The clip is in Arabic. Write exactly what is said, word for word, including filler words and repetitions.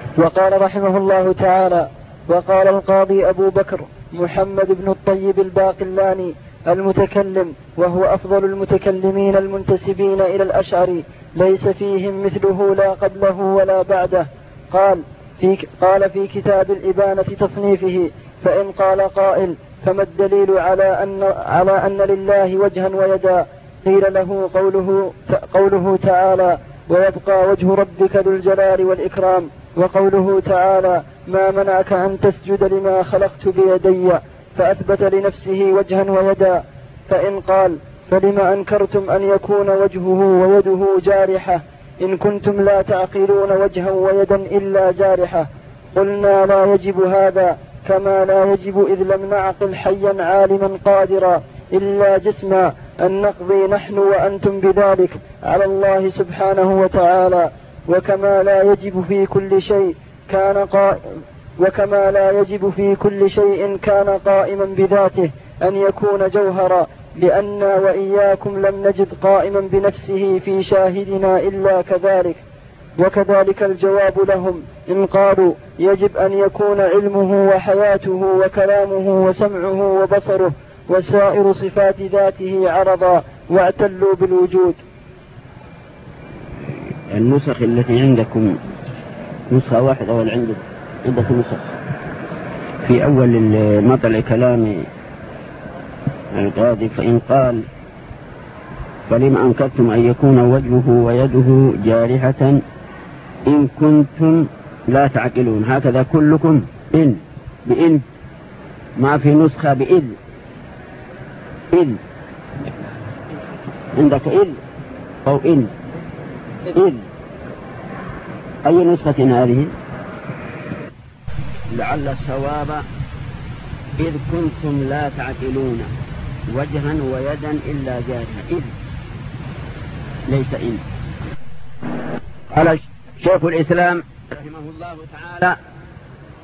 وقال رحمه الله تعالى: وقال القاضي أبو بكر محمد بن الطيب الباقلاني المتكلم، وهو أفضل المتكلمين المنتسبين إلى الأشعري، ليس فيهم مثله لا قبله ولا بعده، قال في, قال في كتاب الإبانة تصنيفه: فإن قال قائل: فما الدليل على أن, على أن لله وجها ويدا؟ قيل له قوله, قوله تعالى: ويبقى وجه ربك ذو الجلال والإكرام، وقوله تعالى: ما منعك أن تسجد لما خلقت بيدي، فأثبت لنفسه وجها ويدا. فإن قال: فلم أنكرتم أن يكون وجهه ويده جارحة إن كنتم لا تعقلون وجها ويدا إلا جارحة؟ قلنا: لا يجب هذا، كما لا يجب إذ لم نعقل حيا عالما قادرا إلا جسما أن نقضي نحن وأنتم بذلك على الله سبحانه وتعالى. وكما لا يجب في كل شيء كان قائم وكما لا يجب في كل شيء كان قائما بذاته أن يكون جوهرا، لأننا وإياكم لم نجد قائما بنفسه في شاهدنا إلا كذلك. وكذلك الجواب لهم إن قالوا: يجب أن يكون علمه وحياته وكلامه وسمعه وبصره وسائر صفات ذاته عرضا، واعتلوا بالوجود. النسخ التي عندكم نسخة واحدة ولا عندك عندكم نسخ؟ في أول مطلع كلام القاضي: فإن قال: فلم أنكرتم أن يكون وجهه ويده جارحة إن كنتم لا تعقلون. هكذا كلكم إن بإن، ما في نسخة بإذ. إذ عندك إذ أو إن؟ إذ. أي نسخة هذه؟ لعل الصواب: إذ كنتم لا تعقلون وجها ويدا إلا جارحة. إذ ليس إن. قال شيخ الإسلام رحمه الله تعالى: